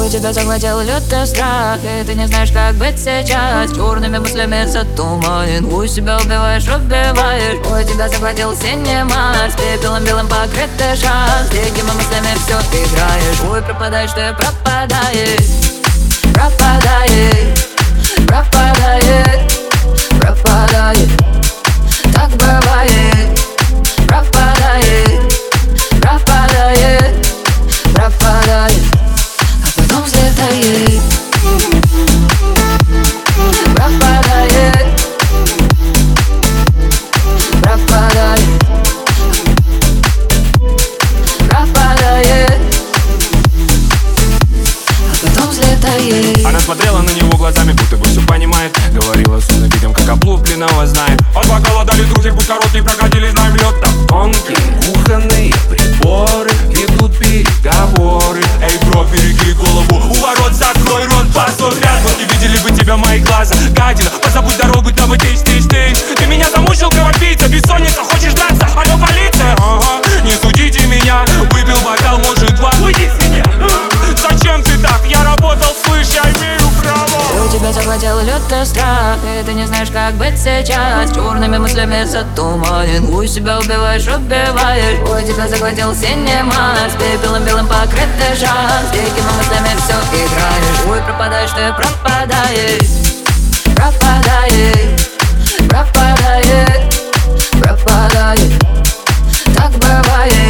Ой, тебя захватил лютый страх, и ты не знаешь, как быть сейчас. Черными мыслями затуманен, ой, себя убиваешь. Ой, тебя захватил синий Марс, пепелом белым покрытый шанс. Дикими мыслями все играешь, ой, пропадаешь ты, пропадаешь. Пропадает, пропадает, пропадает. Так бывает. Пропадает, пропадает, пропадает, а потом взлетает. Пропадает, пропадает, пропадает, а потом взлетает. Она смотрела на него глазами, будто бы все понимает. Говорила с умным видом, как облупленного знает. От бокала дали друзей, пусть короткие прокатили, знаем лед там тонкий. Кухонные приборы, ведут переговоры. Эй, бро, береги голову, у ворот закрой рот, постой ряд. Вот не видели бы тебя мои глаза, гадина. Позабудь дорогу, там и тыщ. Ты меня замучил, кровопийца, бессонница, хочешь драться? Алло, полиция? Ага, не судите меня, выпил бокал, может два. Уйди с меня. Зачем ты так? Я работал, слышь, я имею право. У тебя захватил лютый страх, и ты не знаешь, как быть сейчас. Черными мыслями затуманен, ой, себя убиваешь. Ой, тебя захватил синий Марс, пепелом белым покрытый шанс. Дикими мыслями все играешь, ой, пропадаешь ты, пропадаешь. Пропадает, пропадает, пропадает. Так бывает.